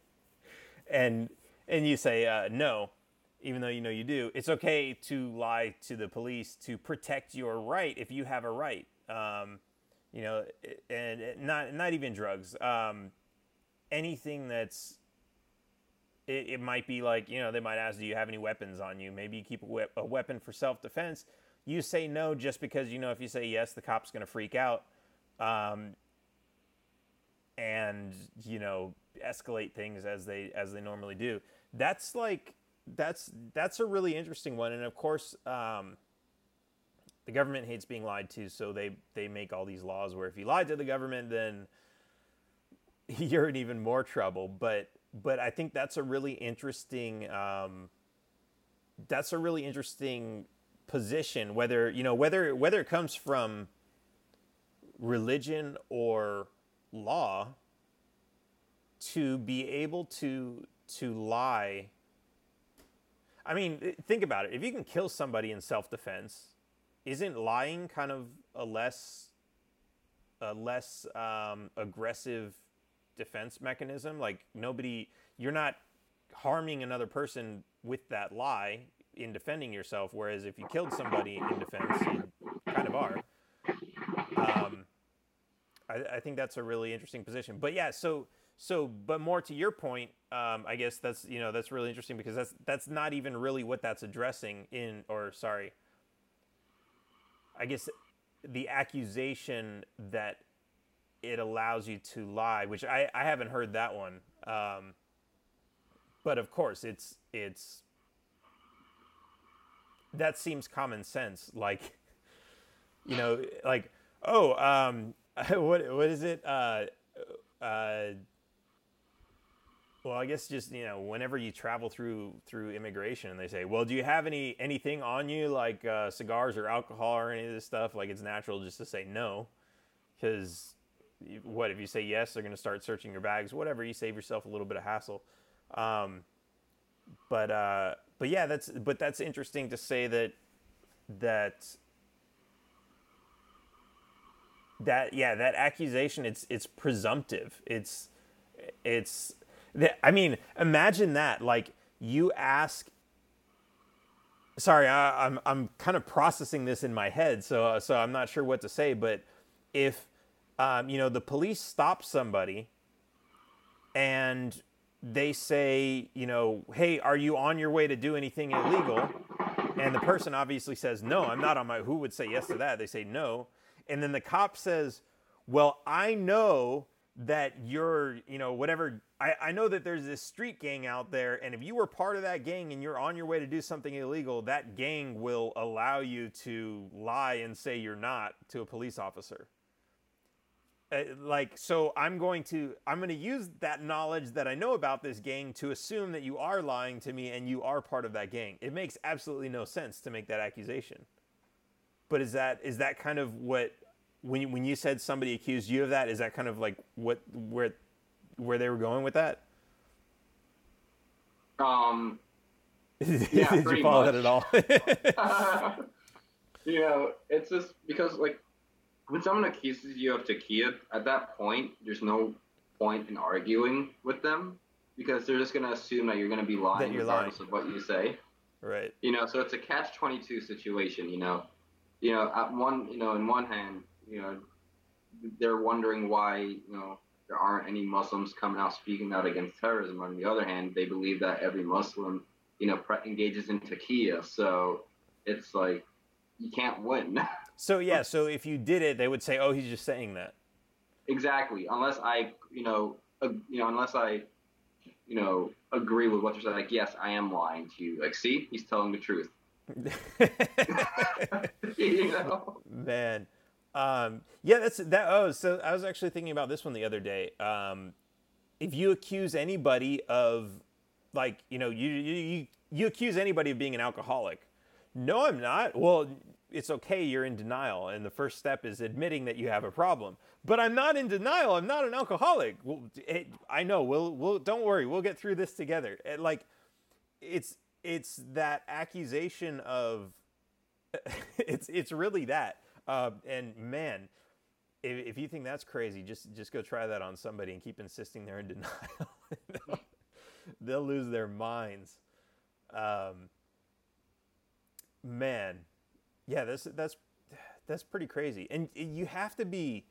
S1: and and you say uh, no, even though you know you do. It's okay to lie to the police to protect your right if you have a right. Um, you know, and not not even drugs. Um, anything that's It, it might be like, you know, they might ask, do you have any weapons on you? Maybe you keep a, we- a weapon for self-defense. You say no just because, you know, if you say yes, the cop's going to freak out um, and, you know, escalate things as they as they normally do. That's like, that's that's a really interesting one. And, of course, um, the government hates being lied to, so they, they make all these laws where if you lie to the government, then you're in even more trouble. But... But I think that's a really interesting. Um, that's a really interesting position. Whether you know whether whether it comes from religion or law, to be able to to lie. I mean, think about it. If you can kill somebody in self-defense, isn't lying kind of a less a less um, aggressive defense mechanism? Like nobody, you're not harming another person with that lie in defending yourself, whereas if you killed somebody in defense, you kind of are. Um, I, I think that's a really interesting position. But yeah, so so but more to your point, um, I guess that's you know that's really interesting because that's that's not even really what that's addressing in or sorry. I guess the accusation that it allows you to lie, which I, I haven't heard that one. Um, but of course, it's it's that seems common sense. Like, you know, like oh, um, what what is it? Uh, uh, well, I guess just you know, whenever you travel through through immigration, and they say, well, do you have any anything on you like uh, cigars or alcohol or any of this stuff? Like, it's natural just to say no, because what if you say yes, they're going to start searching your bags, whatever. You save yourself a little bit of hassle. Um, but, uh, but yeah, that's, but that's interesting to say that, that that yeah, that accusation, it's it's presumptive. It's it's I mean, imagine that. Like, you ask. Sorry, I, I'm I'm kind of processing this in my head, so so I'm not sure what to say. But if um, you know, the police stop somebody and they say, you know, hey, are you on your way to do anything illegal? And the person obviously says, no, I'm not on my, who would say yes to that? They say no. And then the cop says, well, I know that you're, you know, whatever, I, I know that there's this street gang out there, and if you were part of that gang and you're on your way to do something illegal, that gang will allow you to lie and say you're not to a police officer. Uh, like, so I'm going to, I'm going to use that knowledge that I know about this gang to assume that you are lying to me and you are part of that gang. It makes absolutely no sense to make that accusation. But is that, is that kind of what, when you, when you said somebody accused you of that, is that kind of like what, where, where they were going with that?
S9: Um,
S1: yeah, did you follow
S9: much.
S1: that at all?
S9: You know, it's just because, like, when someone accuses you of takia, at that point, there's no point in arguing with them because they're just going to assume that you're going to be lying regardless of what you say.
S1: Right.
S9: You know, so it's a catch twenty-two situation, you know. You know, at one, you know, in one hand, you know, they're wondering why, you know, there aren't any Muslims coming out speaking out against terrorism. On the other hand, they believe that every Muslim, you know, engages in takia. So it's like, you can't win.
S1: So, yeah, so if you did it, they would say, oh, he's just saying that.
S9: Exactly. Unless I, you know, uh, you know, unless I, you know, agree with what you're saying. Like, yes, I am lying to you. Like, see, he's telling the truth. You know?
S1: Man. Um, yeah, that's that. Oh, so I was actually thinking about this one the other day. Um, if you accuse anybody of, like, you know, you, you, you accuse anybody of being an alcoholic. No, I'm not. Well, it's okay, you're in denial, and the first step is admitting that you have a problem. But I'm not in denial. I'm not an alcoholic. Well, it, I know. We'll, we'll. Don't worry. We'll get through this together. It, like, it's it's that accusation of. it's it's really that. Uh, and man, if, if you think that's crazy, just just go try that on somebody and keep insisting they're in denial. they'll, they'll lose their minds. Um. Man. Yeah, that's that's that's pretty crazy. And you have to be,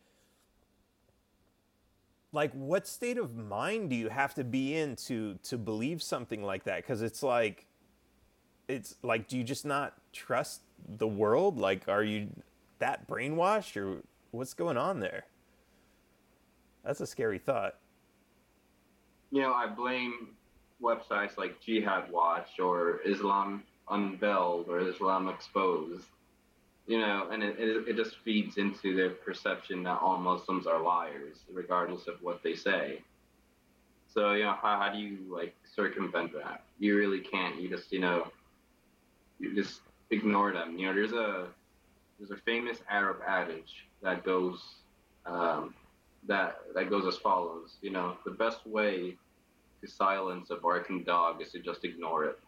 S1: like, what state of mind do you have to be in to to believe something like that? Because it's like, it's like, do you just not trust the world? Like, are you that brainwashed, or what's going on there? That's a scary thought.
S9: You know, I blame websites like Jihad Watch or Islam Unveiled or Islam Exposed. You know, and it, it it just feeds into their perception that all Muslims are liars, regardless of what they say. So, you know, how, how do you, like, circumvent that? You really can't. You just, you know, you just ignore them. You know, there's a there's a famous Arab adage that goes um, that that goes as follows. You know, the best way to silence a barking dog is to just ignore it.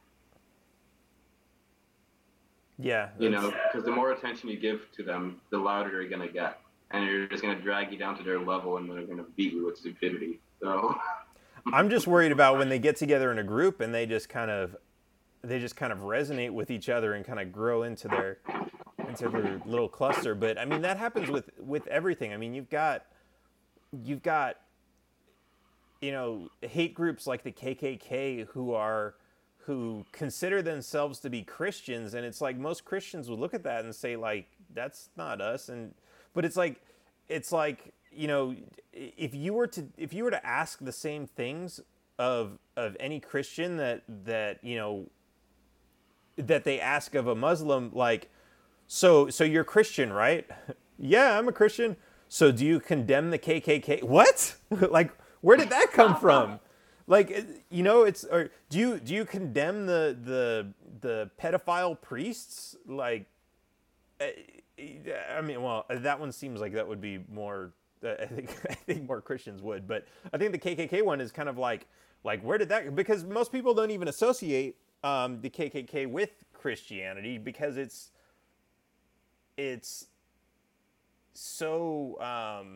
S1: Yeah.
S9: You know, because the more attention you give to them, the louder they're going to get. And they're just going to drag you down to their level, and they're going to beat you with stupidity. So
S1: I'm just worried about when they get together in a group and they just kind of they just kind of resonate with each other and kind of grow into their into their little cluster. But I mean, that happens with with everything. I mean, you've got you've got you know, hate groups like the K K K who are who consider themselves to be Christians, and it's like most Christians would look at that and say, like, that's not us. And but it's like it's like you know, if you were to if you were to ask the same things of of any Christian that that you know that they ask of a Muslim, like, so so you're Christian, right? Yeah, I'm a Christian. So do you condemn the K K K? What? Like, where did that come from? Like, you know, it's or do you do you condemn the the the pedophile priests? Like, I mean, well, that one seems like that would be more. I think I think more Christians would, but I think the K K K one is kind of like like where did that? Because most people don't even associate um, the K K K with Christianity because it's it's so um,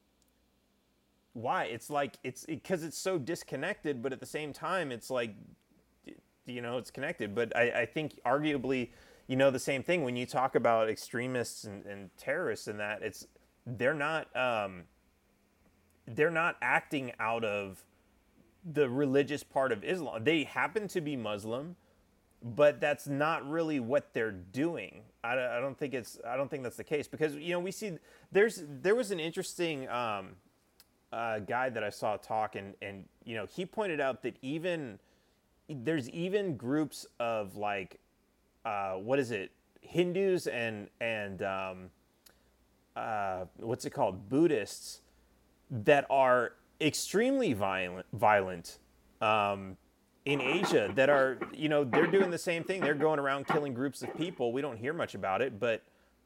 S1: why? It's like it's because it, it's so disconnected, but at the same time, it's like, you know, it's connected. But I, I think arguably, you know, the same thing when you talk about extremists and, and terrorists and that it's they're not um, they're not acting out of the religious part of Islam. They happen to be Muslim, but that's not really what they're doing. I, I don't think it's. I don't think that's the case because you know we see there's there was an interesting um, uh, guy that I saw talk and and you know he pointed out that even there's even groups of like uh, what is it Hindus and and um, uh, what's it called Buddhists that are extremely violent violent. Um, in Asia that are, you know, they're doing the same thing. They're going around killing groups of people. We don't hear much about it, but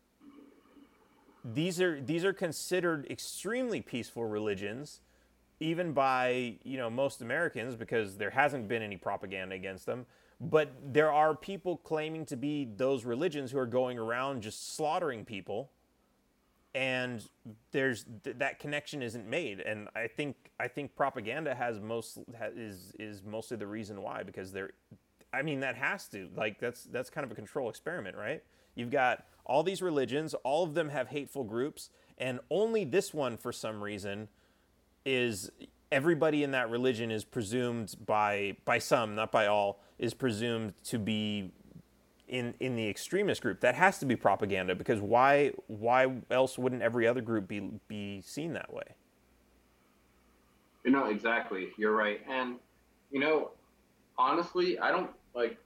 S1: these are these are considered extremely peaceful religions, even by, you know, most Americans because there hasn't been any propaganda against them. But there are people claiming to be those religions who are going around just slaughtering people. And there's th- that connection isn't made, and I think I think propaganda has most ha, is is mostly the reason why because they're, I mean that has to like that's that's kind of a control experiment, right? You've got all these religions, all of them have hateful groups, and only this one for some reason is everybody in that religion is presumed by by some, not by all, is presumed to be in in the extremist group. That has to be propaganda because why why else wouldn't every other group be be seen that way?
S9: You know, exactly. You're right. And you know, honestly, I don't like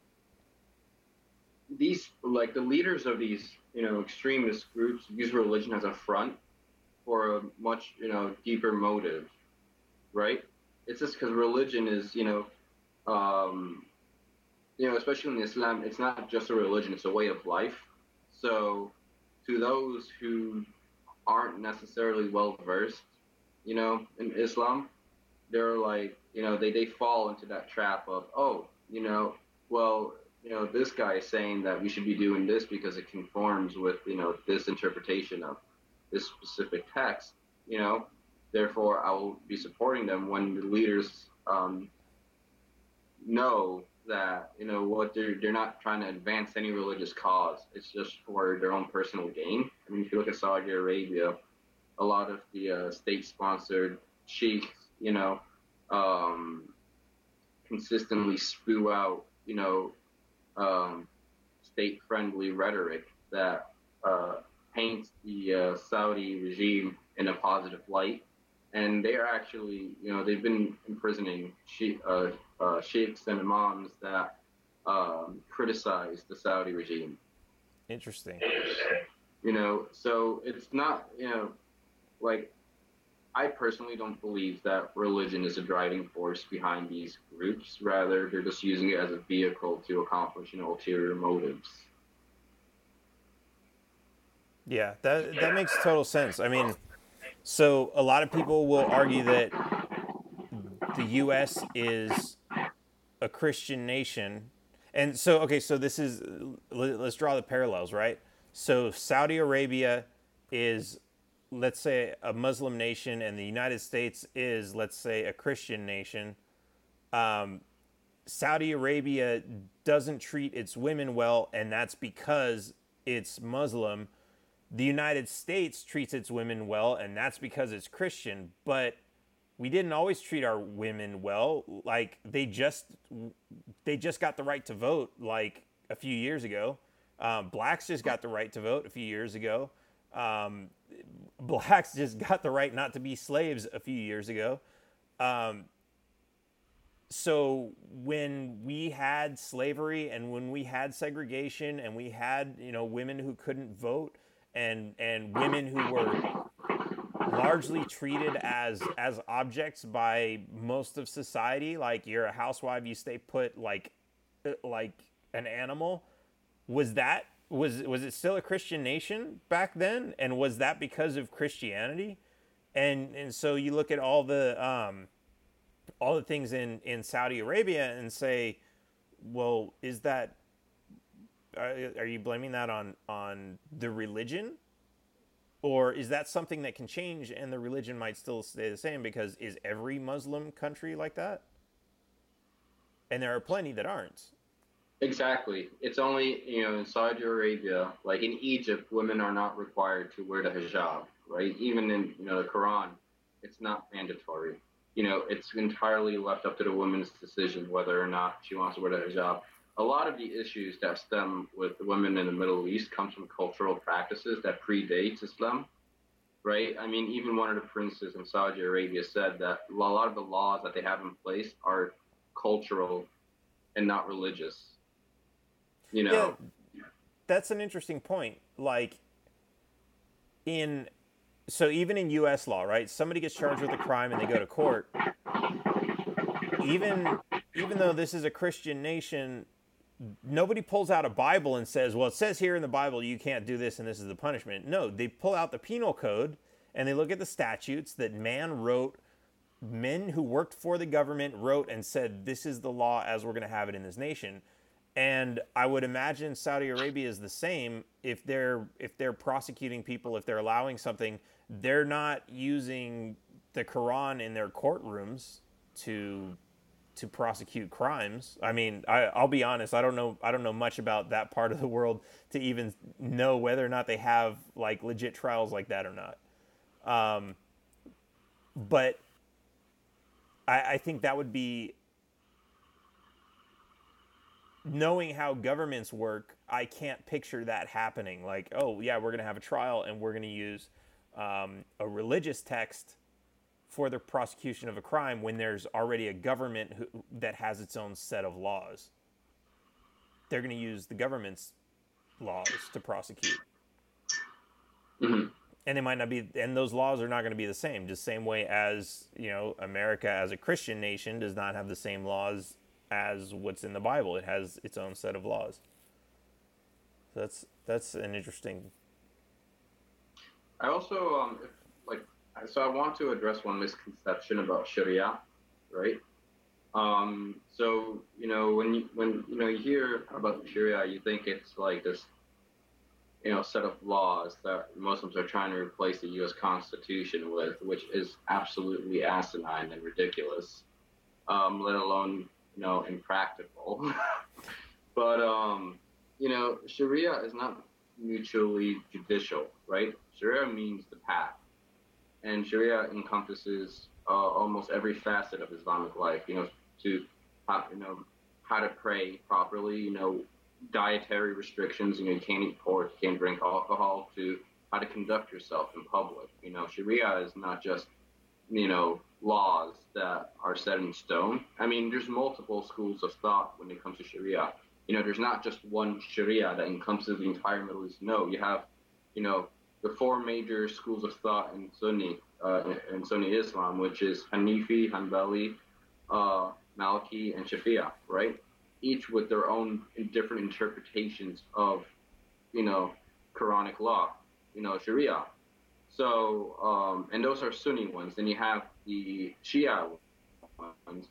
S9: these like the leaders of these, you know, extremist groups use religion as a front for a much, you know, deeper motive, right? It's just because religion is, you know, um you know, especially in Islam, it's not just a religion, it's a way of life. So to those who aren't necessarily well-versed, you know, in Islam, they're like, you know, they, they fall into that trap of, oh, you know, well, you know, this guy is saying that we should be doing this because it conforms with, you know, this interpretation of this specific text, you know, therefore I will be supporting them when the leaders um, know that, you know, what they're they're not trying to advance any religious cause. It's just for their own personal gain. I mean, if you look at Saudi Arabia, a lot of the uh, state-sponsored sheikhs, you know, um, consistently spew out, you know, um, state-friendly rhetoric that uh, paints the uh, Saudi regime in a positive light. And they are actually, you know, they've been imprisoning she, uh, uh, sheikhs and imams that um, criticize the Saudi regime.
S1: Interesting.
S9: You know, so it's not, you know, like, I personally don't believe that religion is a driving force behind these groups. Rather, they're just using it as a vehicle to accomplish, you know, ulterior motives.
S1: Yeah, that that makes total sense. I mean, so a lot of people will argue that the U S is a Christian nation. And so, okay, so this is, let's draw the parallels, right? So Saudi Arabia is, let's say, a Muslim nation, and the United States is, let's say, a Christian nation. Um, Saudi Arabia doesn't treat its women well, and that's because it's Muslim. The United States treats its women well, and that's because it's Christian. But we didn't always treat our women well. Like, they just they just got the right to vote like a few years ago. Um, blacks just got the right to vote a few years ago. Um, blacks just got the right not to be slaves a few years ago. Um, so when we had slavery and when we had segregation and we had, you know, women who couldn't vote and and women who were largely treated as as objects by most of society, like you're a housewife, you stay put like like an animal, was that was was it still a Christian nation back then? And was that because of Christianity? And and so you look at all the um all the things in in Saudi Arabia and say, well, is that are, are you blaming that on on the religion? Or is that something that can change and the religion might still stay the same? Because is every Muslim country like that? And there are plenty that aren't.
S9: Exactly. It's only, you know, in Saudi Arabia, like in Egypt, women are not required to wear the hijab, right? Even in, you know, the Quran, it's not mandatory. You know, it's entirely left up to the woman's decision whether or not she wants to wear the hijab. A lot of the issues that stem with women in the Middle East comes from cultural practices that predates Islam, right? I mean, even one of the princes in Saudi Arabia said that a lot of the laws that they have in place are cultural and not religious. You know,
S1: yeah, that's an interesting point. Like in, so even in U S law, right? Somebody gets charged with a crime and they go to court. Even, even though this is a Christian nation, nobody pulls out a Bible and says, well, it says here in the Bible, you can't do this and this is the punishment. No, they pull out the penal code and they look at the statutes that man wrote, men who worked for the government wrote and said, this is the law as we're going to have it in this nation. And I would imagine Saudi Arabia is the same. If they're if they're prosecuting people, if they're allowing something, they're not using the Quran in their courtrooms to to prosecute crimes. I mean, I, I'll be honest. I don't know. I don't know much about that part of the world to even know whether or not they have like legit trials like that or not. Um, but I, I think that would be. Knowing how governments work, I can't picture that happening. Like, oh, yeah, we're going to have a trial and we're going to use um, a religious text for the prosecution of a crime when there's already a government who, that has its own set of laws. They're going to use the government's laws to prosecute.
S9: Mm-hmm.
S1: And they might not be, and those laws are not going to be the same. Just same way as, you know, America as a Christian nation does not have the same laws as what's in the Bible. It has its own set of laws. So that's that's an interesting.
S9: I also um if, like so I want to address one misconception about Sharia, right? Um, so you know when you when you know you hear about Sharia, you think it's like this, you know, set of laws that Muslims are trying to replace the U S Constitution with, which is absolutely asinine and ridiculous. Um, let alone you know, impractical. But, um, you know, Sharia is not mutually judicial, right? Sharia means the path. And Sharia encompasses uh, almost every facet of Islamic life, you know, to, how, you know, how to pray properly, you know, dietary restrictions, you know, you can't eat pork, you can't drink alcohol, to how to conduct yourself in public. You know, Sharia is not just, you know, laws that are set in stone. I mean, there's multiple schools of thought when it comes to Sharia. You know, there's not just one Sharia that encompasses the entire Middle East. No, you have, you know, the four major schools of thought in Sunni, uh, in Sunni Islam, which is Hanifi, Hanbali, uh, Maliki, and Shafi'i, right? Each with their own different interpretations of, you know, Quranic law, you know, Sharia. So, um, and those are Sunni ones. Then you have the Shia ones.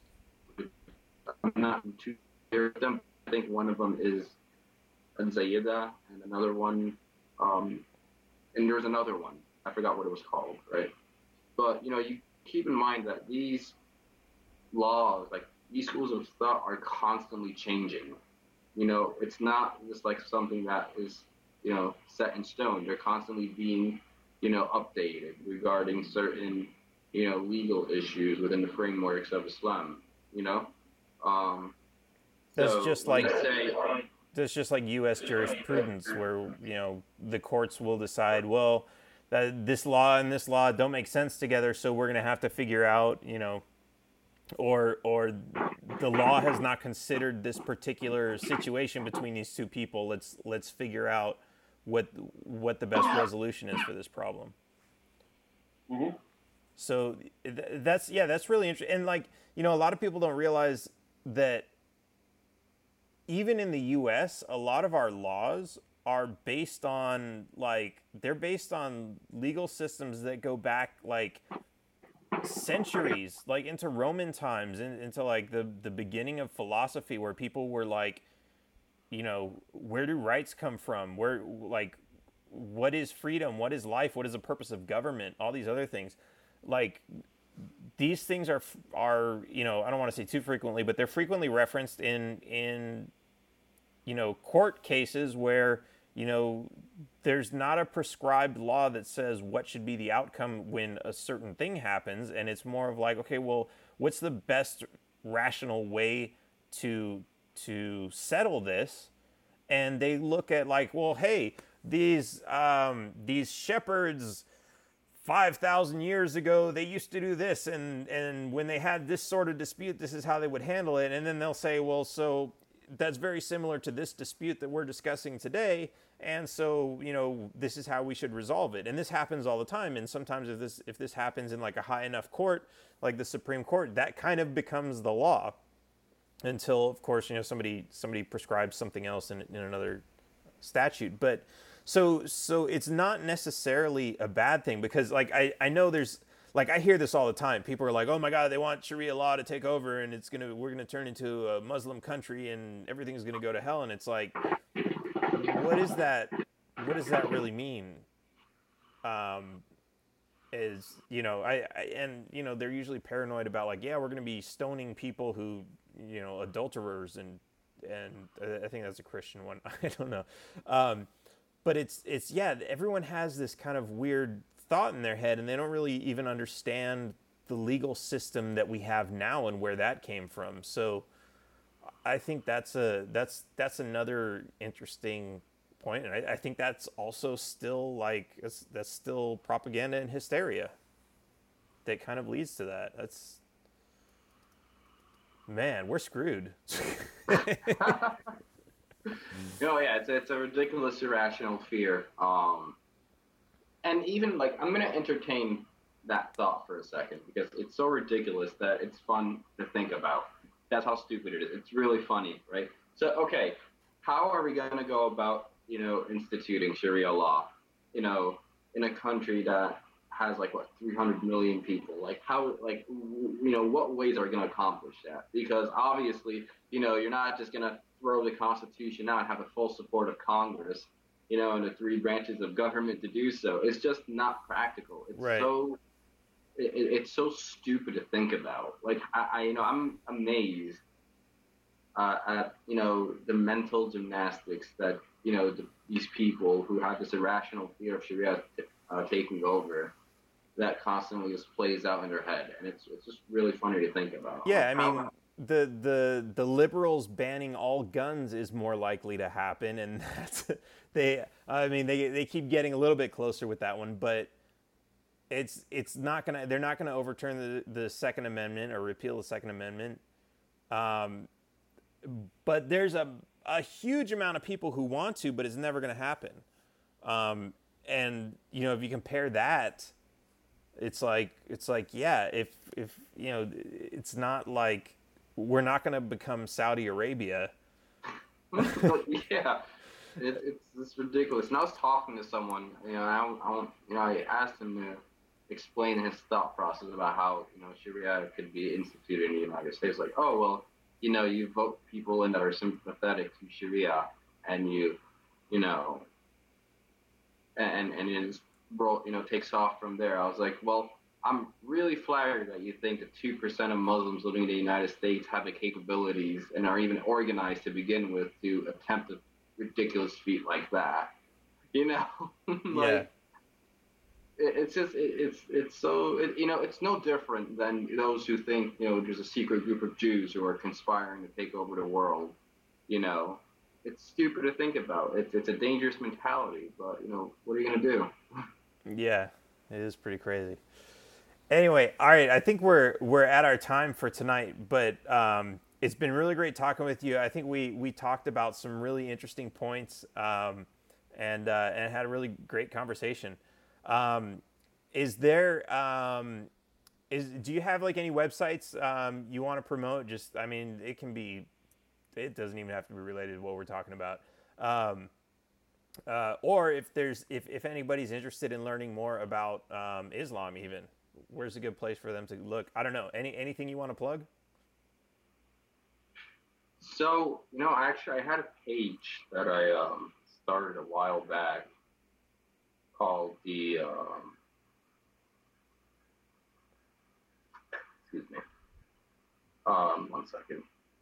S9: I'm not too sure of them. I think one of them is Zayyida, and another one, um, and there's another one. I forgot what it was called, right? But, you know, you keep in mind that these laws, like these schools of thought are constantly changing. You know, it's not just like something that is, you know, set in stone. They're constantly being, you know, updated regarding certain, you know, legal issues within the frameworks of Islam, you know? Um,
S1: that's
S9: so
S1: just like,
S9: say, um,
S1: that's just like U S jurisprudence where, you know, the courts will decide, well, that this law and this law don't make sense together, so we're going to have to figure out, you know, or or the law has not considered this particular situation between these two people. Let's let's figure out what what the best resolution is for this problem.
S10: Mm-hmm.
S1: So th- that's yeah, that's really interesting. And like, you know, a lot of people don't realize that even in the U S, a lot of our laws are based on like they're based on legal systems that go back like centuries, like into Roman times, and into like the the beginning of philosophy, where people were like, you know, where do rights come from? Where like what is freedom? What is life? What is the purpose of government? All these other things, like these things are are you know, I don't want to say too frequently, but they're frequently referenced in in you know, court cases where, you know, there's not a prescribed law that says what should be the outcome when a certain thing happens, and it's more of like, okay, well, what's the best rational way to to settle this? And they look at like, well, hey, these um, these shepherds five thousand years ago, they used to do this, and and when they had this sort of dispute, this is how they would handle it. And then they'll say, well, so that's very similar to this dispute that we're discussing today, and so, you know, this is how we should resolve it. And this happens all the time. And sometimes if this if this happens in like a high enough court, like the Supreme Court, that kind of becomes the law, until, of course, you know, somebody somebody prescribes something else in, in another statute. But so so it's not necessarily a bad thing, because like I, I know there's like I hear this all the time. People are like, oh my God, they want Sharia law to take over, and it's gonna we're gonna turn into a Muslim country, and everything's gonna go to hell. And it's like, what is that? What does that really mean? Um, is you know I, I and you know they're usually paranoid about like, yeah, we're gonna be stoning people who, you know, adulterers, and and I think that's a Christian one. I don't know, um, but it's it's yeah. Everyone has this kind of weird thought in their head, and they don't really even understand the legal system that we have now and where that came from. So I think that's a that's that's another interesting point, and I, I think that's also still like that's, that's still propaganda and hysteria that kind of leads to that. That's man, we're screwed.
S9: No, yeah, it's it's a ridiculous, irrational fear. Um, and even like I'm gonna entertain that thought for a second, because it's so ridiculous that it's fun to think about. That's how stupid it is. It's really funny, right? So, okay, how are we gonna go about, you know, instituting Sharia law, you know, in a country that has like what three hundred million people? Like how, like, you know, what ways are we gonna accomplish that? Because obviously, you know, you're not just gonna throw the Constitution out and have the full support of Congress, you know, and the three branches of government to do so. It's just not practical. It's
S1: right.
S9: so, it, it's so stupid to think about. Like I, I you know, I'm amazed uh, at, you know, the mental gymnastics that, you know, the, these people who have this irrational fear of Sharia t- uh, taking over, that constantly just plays out in their head, and it's it's just really funny to think about.
S1: Yeah,
S9: like,
S1: I mean,
S9: how,
S1: the the the liberals banning all guns is more likely to happen, and that's they. I mean, they they keep getting a little bit closer with that one, but it's it's not gonna. They're not gonna overturn the the Second Amendment or repeal the Second Amendment. Um, but there's a a huge amount of people who want to, but it's never gonna happen. Um, and you know, if you compare that. It's like it's like yeah, if if you know, it's not like we're not going to become Saudi Arabia.
S9: Yeah, it, it's it's ridiculous. And I was talking to someone, you know, I, I you know, I asked him to explain his thought process about how, you know, Sharia could be instituted in the United States. Like, oh well, you know, you vote people in that are sympathetic to Sharia, and you, you know, and and it's. Bro, you know, takes off from there. I was like, well, I'm really flattered that you think that two percent of Muslims living in the United States have the capabilities and are even organized to begin with to attempt a ridiculous feat like that. You know, like
S1: yeah.
S9: it, it's just it, it's it's so it, you know, it's no different than those who think, you know, there's a secret group of Jews who are conspiring to take over the world. You know, it's stupid to think about. It's it's a dangerous mentality, but you know, what are you gonna do?
S1: Yeah, it is pretty crazy. Anyway, all right, I think we're we're at our time for tonight, but um, it's been really great talking with you. I think we we talked about some really interesting points, um, and uh, and had a really great conversation. Um, is there um, is do you have like any websites um, you want to promote? Just I mean, it can be. It doesn't even have to be related to what we're talking about. Um, Uh, or if there's if, if anybody's interested in learning more about um, Islam, even where's a good place for them to look? I don't know. Any anything you want to plug?
S9: So, you know, actually, I had a page that I um, started a while back, called the, um, excuse me, um, one second.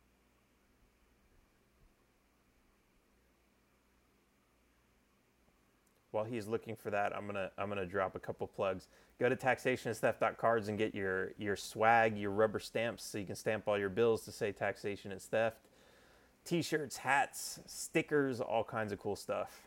S1: While he's looking for that, I'm gonna I'm gonna drop a couple plugs. Go to taxation is theft dot cards and get your your swag, your rubber stamps, so you can stamp all your bills to say Taxation is Theft. T-shirts, hats, stickers, all kinds of cool stuff.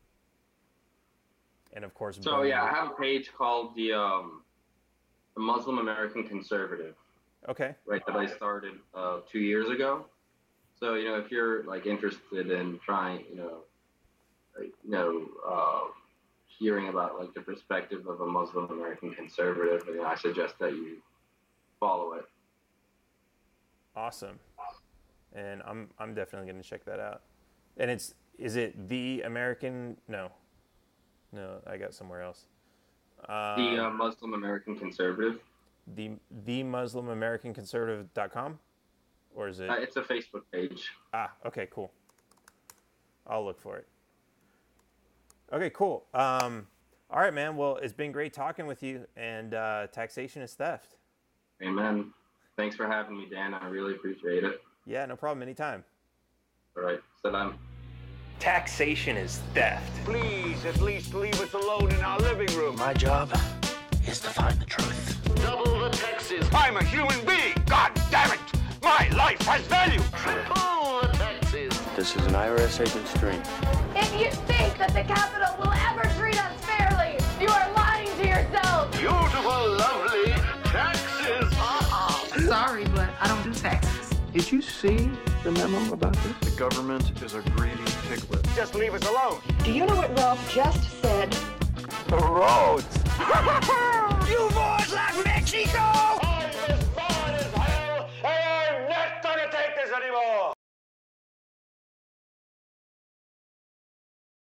S1: And of course,
S9: so yeah, I have a page called the um, the Muslim American Conservative.
S1: Okay.
S9: Right, that I started uh, two years ago. So you know, if you're like interested in trying, you know. you know, uh, hearing about like the perspective of a Muslim American conservative, and I suggest that you follow it.
S1: Awesome, and I'm I'm definitely going to check that out. And it's is it the American? No, no, I got somewhere else. Um,
S9: the uh, Muslim American Conservative.
S1: The the Muslim American Conservative dot com, or is it?
S9: Uh, it's a Facebook page.
S1: Ah, okay, cool. I'll look for it. Okay, cool. Um, all right, man. Well, it's been great talking with you, and uh, Taxation is Theft.
S9: Amen. Thanks for having me, Dan. I really appreciate it.
S1: Yeah, no problem. Anytime.
S9: All right. Salam.
S1: Taxation is Theft.
S2: Please, at least leave us alone in our living room.
S3: My job is to find the truth.
S2: Double the taxes. I'm a human being. God damn it. My life has value. Triple the taxes.
S3: This is an I R S agent's dream.
S4: If you think that the Capitol will ever treat us fairly, you are lying to yourself.
S2: Beautiful, lovely taxes. Uh-uh.
S5: Sorry, but I don't do taxes.
S3: Did you see the memo about this?
S6: The government is a greedy piglet.
S2: Just leave us alone.
S7: Do you know what Ralph just said?
S2: The roads.
S8: You boys like Mexico?